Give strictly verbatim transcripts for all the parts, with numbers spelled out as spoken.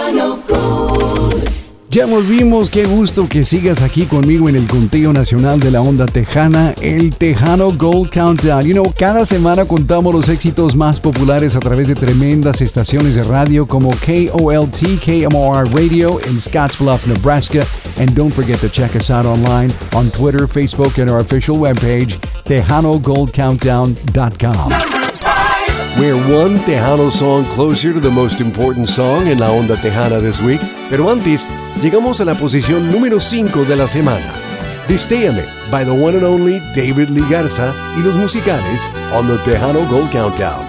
Tejano Gold. Ya volvimos, qué gusto que sigas aquí conmigo en el conteo nacional de la onda tejana, el Tejano Gold Countdown. You know, cada semana contamos los éxitos más populares a través de tremendas estaciones de radio como K O L T K M O R Radio en Scottsbluff, Nebraska. And don't forget to check us out online on Twitter, Facebook, and our official webpage, Tejano Gold Countdown dot com. We're one Tejano song closer to the most important song en la onda tejana this week. Pero antes, llegamos a la posición número cinco de la semana. Destéame by the one and only David Lee Garza y los musicales on the Tejano Gold Countdown.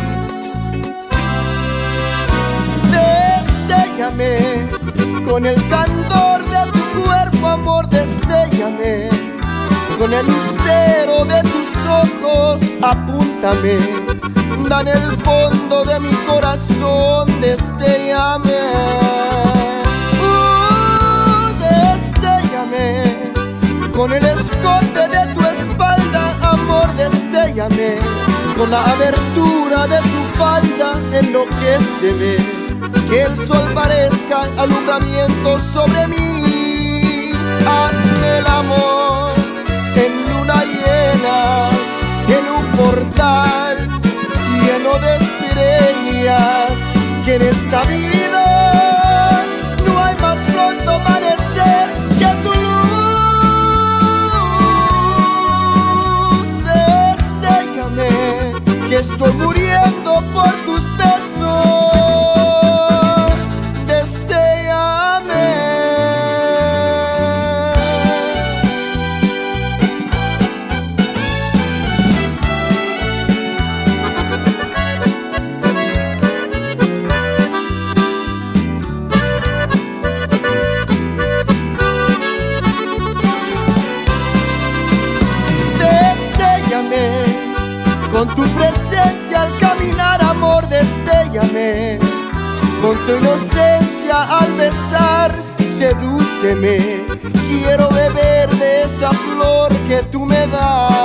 Destéllame con el candor de tu cuerpo, amor, destéllame con el lucero de tus ojos, apúntame. En el fondo de mi corazón, destéllame. Uh, destéllame con el escote de tu espalda, amor, destéllame con la abertura de tu falda, enloquéceme. Que el sol parezca alumbramiento sobre mí. Hazme el amor en luna llena, en un portal lleno de estrellas, que en esta vida no hay más pronto amanecer que tu luz. Destéllame, que estoy muriendo por tus besos. Con tu presencia al caminar, amor, destéllame. Con tu inocencia al besar, sedúceme. Quiero beber de esa flor que tú me das.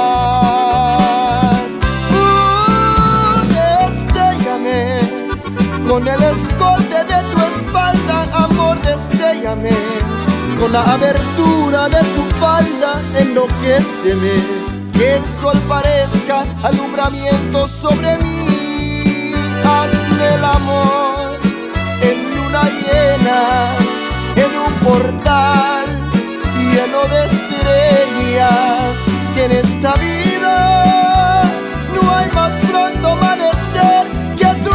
Uh, destéllame con el escote de tu espalda, amor, destéllame con la abertura de tu falda, enloquéceme. Que el sol parezca alumbramiento sobre mí. Hazme el amor en luna llena, en un portal lleno de estrellas, que en esta vida no hay más pronto amanecer que tu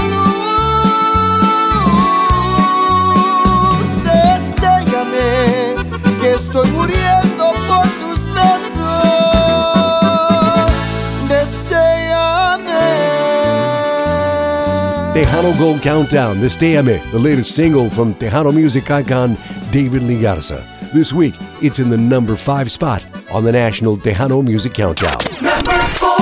luz. Destéllame, que estoy muriendo por tus besos. Tejano Gold Countdown, Destéame, the latest single from Tejano music icon David Lee Garza. This week, it's in the number five spot on the National Tejano Music Countdown. Number four.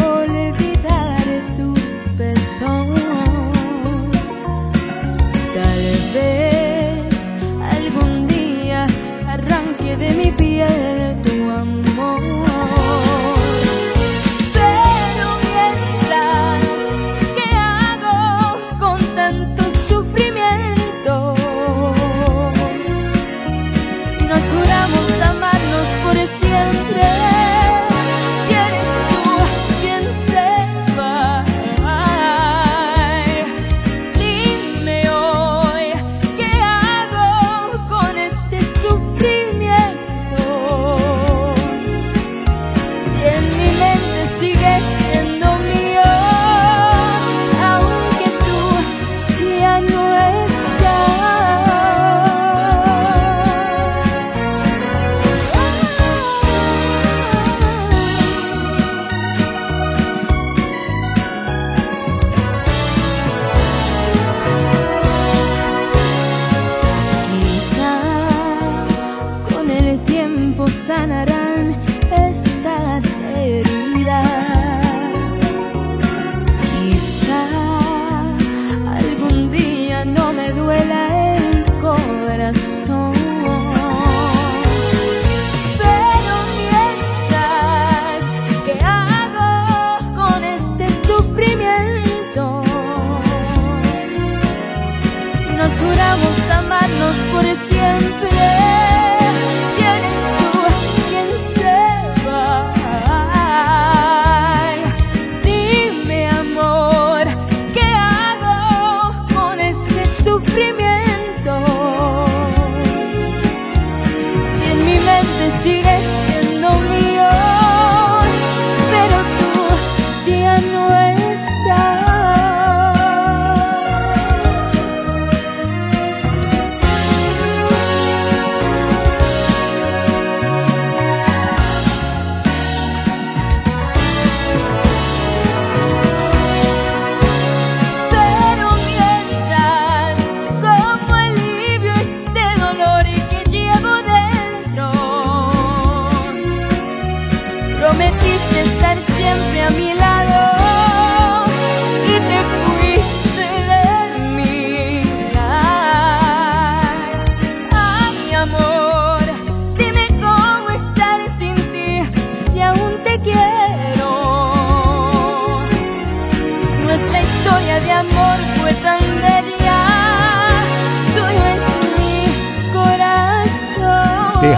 Tal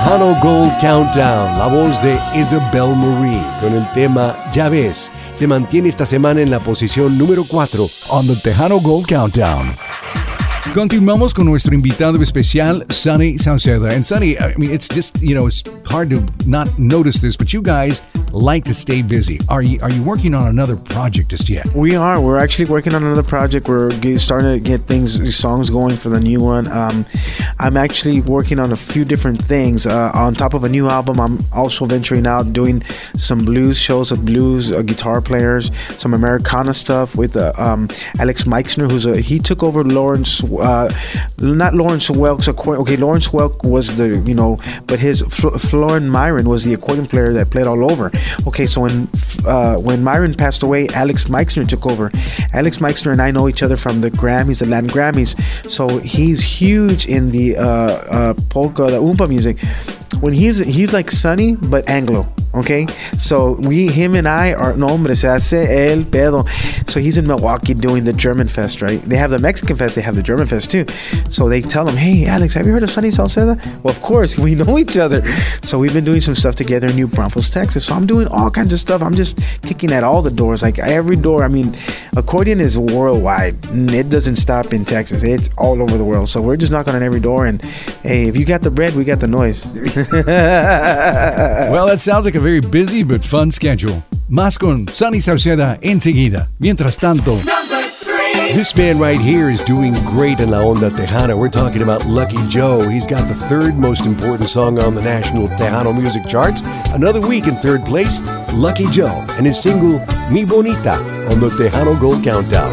Tejano Gold Countdown, la voz de Isabel Marie con el tema Ya Ves, se mantiene esta semana en la posición número cuatro on the Tejano Gold Countdown. Continuamos con nuestro invitado especial, Sonny Sauceda. And Sonny, I mean, it's just, you know, it's hard to not notice this, but you guys like to stay busy. Are you are you working on another project just yet? We are. We're actually working on another project. We're get, starting to get things, songs going for the new one. Um, I'm actually working on a few different things. Uh, on top of a new album, I'm also venturing out doing some blues shows with blues uh, guitar players, some Americana stuff with uh, um, Alex Meixner, who's a he took over Lawrence. Uh, not Lawrence Welk's accordion. Okay, Lawrence Welk was the, you know, but his Fl- Florin Myron was the accordion player that played all over. Okay, so when uh, when Myron passed away, Alex Meixner took over. Alex Meixner and I know each other from the Grammys, the Latin Grammys. So he's huge in the uh, uh, polka, the oompa music. When he's he's like Sonny but Anglo. Okay, so we, him and I are, no hombre, se hace el pedo. So he's in Milwaukee doing the German Fest, right? They have the Mexican Fest, they have the German Fest too. So they tell him, hey, Alex, have you heard of Sonny Sauceda? Well, of course, we know each other. So we've been doing some stuff together in New Braunfels, Texas. So I'm doing all kinds of stuff. I'm just kicking at all the doors, like every door. I mean, accordion is worldwide. It doesn't stop in Texas. It's all over the world. So we're just knocking on every door. And hey, if you got the bread, we got the noise. Well, that sounds like a very busy but fun schedule. Más con Sonny Sauceda enseguida. Mientras tanto, This man right here is doing great in La Onda Tejana. We're talking about Lucky Joe. He's got the third most important song on the national Tejano music charts. Another week in third place, Lucky Joe and his single Mi Bonita on the Tejano Gold Countdown.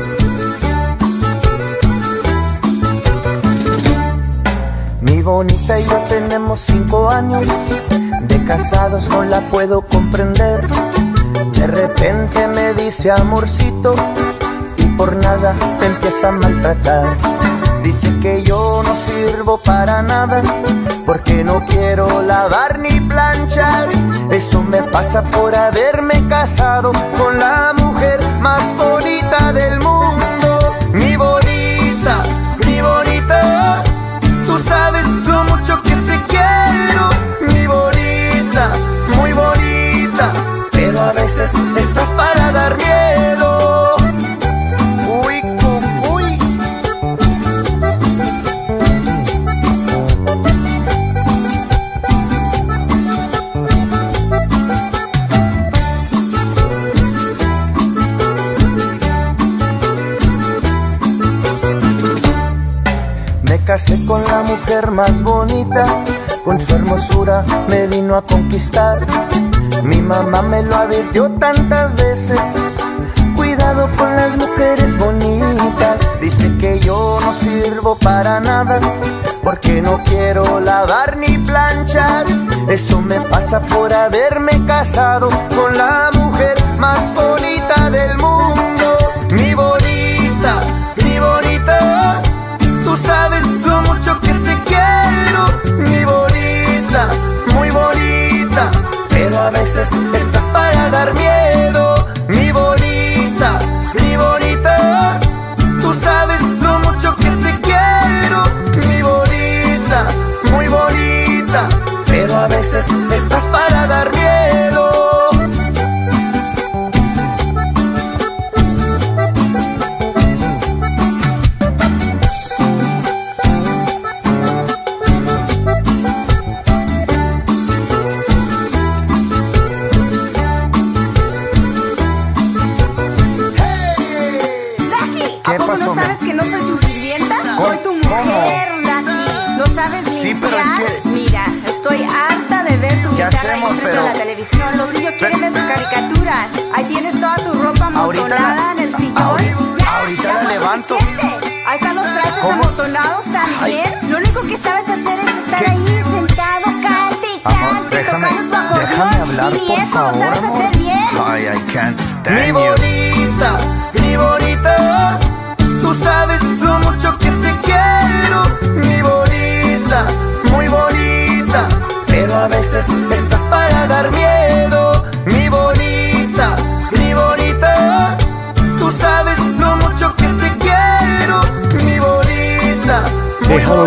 Mi bonita y yo tenemos cinco años de casados, no la puedo comprender. De repente me dice amorcito y por nada me empieza a maltratar. Dice que yo no sirvo para nada porque no quiero lavar ni planchar. Eso me pasa por haberme casado con la mujer más bonita del mundo. Mi bonita, mi bonita, tú sabes lo mucho que te quiero. Mi bonita, muy bonita, pero a veces estás para dar miedo. Uy, cucuy. Me casé con la mujer más bonita, con su hermosura me vino a conquistar. Mi mamá me lo advirtió tantas veces, cuidado con las mujeres bonitas. Dice que yo no sirvo para nada porque no quiero lavar ni planchar. Eso me pasa por haberme casado con la mujer más bonita del mundo. Mi bonita, mi bonita, tú sabes lo mucho que te quiero. Mi bonita, muy bonita, pero a veces estás para dar miedo. Mi bonita, mi bonita, tú sabes lo mucho que te quiero. Mi bonita, muy bonita, pero a veces estás para dar miedo. ¿A poco no sabes que no soy tu sirvienta? Soy tu mujer, Lucky. ¿No sabes limpiar? Sí, pero es que... Mira, estoy harta de ver tu ¿Qué guitarra hacemos, enfrente pero- de la televisión. Los niños quieren ver sus caricaturas. Ahí tienes toda tu ropa Ahorita amontonada la- en el sillón. ahorita- Ya, ahorita ya la fue levanto. suficiente. Ahí están los trastes ¿Cómo? amontonados también. Lo único que sabes hacer es estar ¿Qué? ahí sentado, cante y Amor, cante, déjame, tocando tu acordeón. déjame hablar, Ni por eso favor, lo sabes amor. hacer bien. Ay, I can't Mi stand you. bonita, Mi bonita, tú sabes lo mucho que te quiero. Mi bonita, muy bonita, pero a veces estás para dar miedo. Mi bonita, mi bonita, tú sabes lo mucho que te quiero. Mi bonita, muy Tejano Gold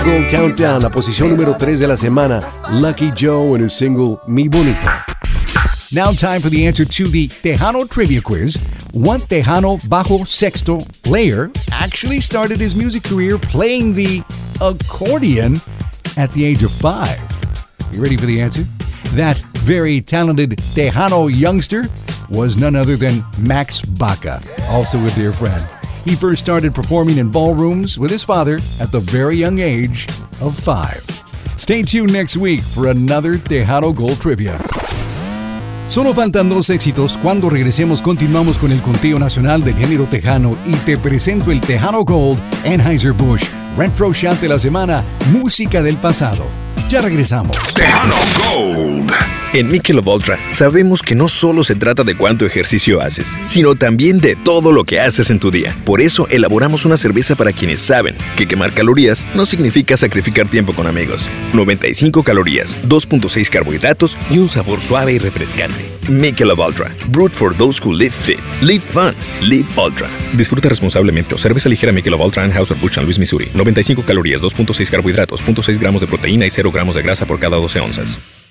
Gold Countdown, la posición número tres de la semana, Lucky Joe en el single Mi Bonita. Now time for the answer to the Tejano Trivia Quiz. One Tejano bajo sexto player actually started his music career playing the accordion at the age of five. You ready for the answer? That very talented Tejano youngster was none other than Max Baca, also a dear friend. He first started performing in ballrooms with his father at the very young age of five. Stay tuned next week for another Tejano Gold Trivia. Solo faltan dos éxitos. Cuando regresemos continuamos con el conteo nacional del género tejano y te presento el Tejano Gold Anheuser-Busch Retro Shot de la semana, música del pasado. Ya regresamos. Tejano Gold. En Michelob Ultra sabemos que no solo se trata de cuánto ejercicio haces, sino también de todo lo que haces en tu día. Por eso elaboramos una cerveza para quienes saben que quemar calorías no significa sacrificar tiempo con amigos. noventa y cinco calorías, dos punto seis carbohidratos y un sabor suave y refrescante. Michelob Ultra, brewed for those who live fit, live fun, live ultra. Disfruta responsablemente. Cerveza ligera Michelob Ultra Anheuser-Busch San Luis, Missouri. noventa y cinco calorías, dos punto seis carbohidratos, cero punto seis gramos de proteína y cero gramos de grasa por cada doce onzas.